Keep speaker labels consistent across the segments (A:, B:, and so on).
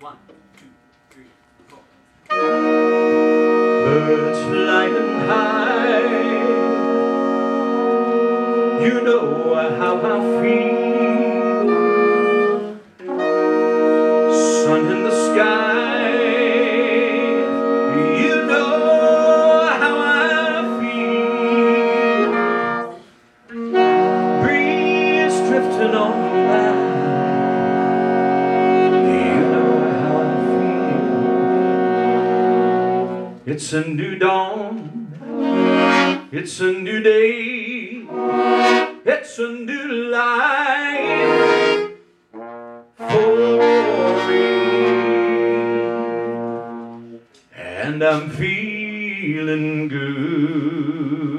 A: 1, 2, 3, 4.
B: Birds flying high, you know how I feel. Sun in the sky, you know how I feel. Breeze drifting on by, you know how I feel. It's a new dawn, it's a new day, it's a new life for me, and I'm feeling good.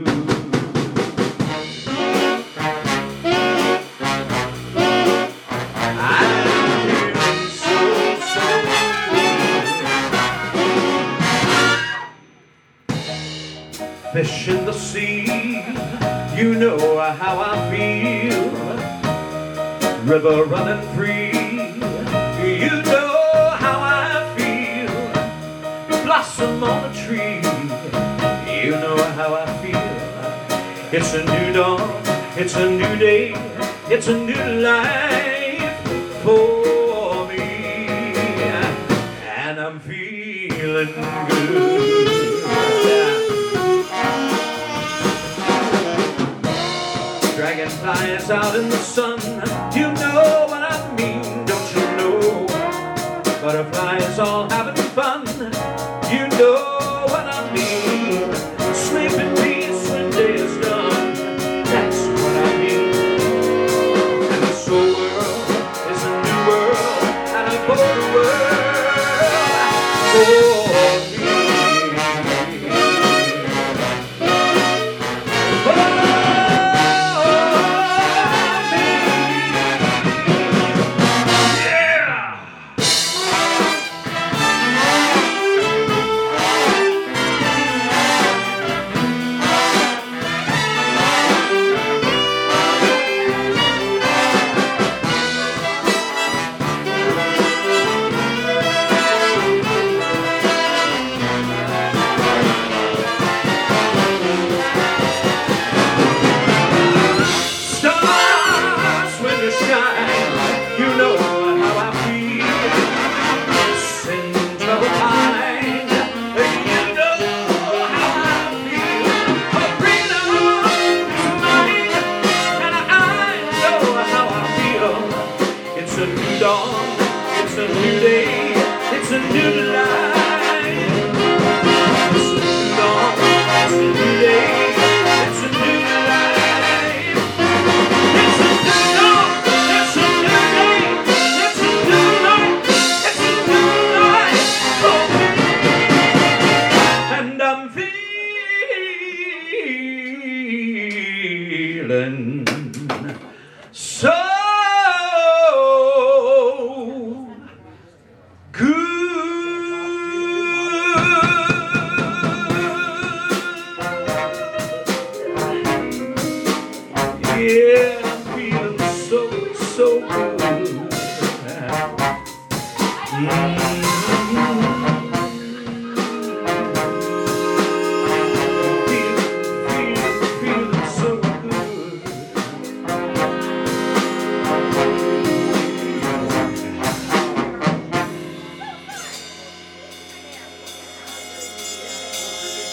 B: Fish in the sea, you know how I feel. River running free, you know how I feel. Blossom on a tree, you know how I feel. It's a new dawn, it's a new day, it's a new life for me, and I'm feeling good. Dragonflies out in the sun, you know what I mean, don't you know? Butterflies all having fun, you know what I mean. Sleep in peace when day is done, that's what I mean. And this whole world is a new world, and I'm for the world, for me. It's a new dawn, it's a new day, it's a new life. It's a new dawn, it's a new day, it's a new life. It's a new dawn, it's a new day, it's a new life, it's a new life for me. And I'm feeling so yeah, I'm feeling so good. Feeling so good.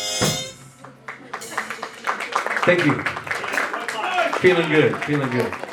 B: Thank you. Feeling good, feeling good.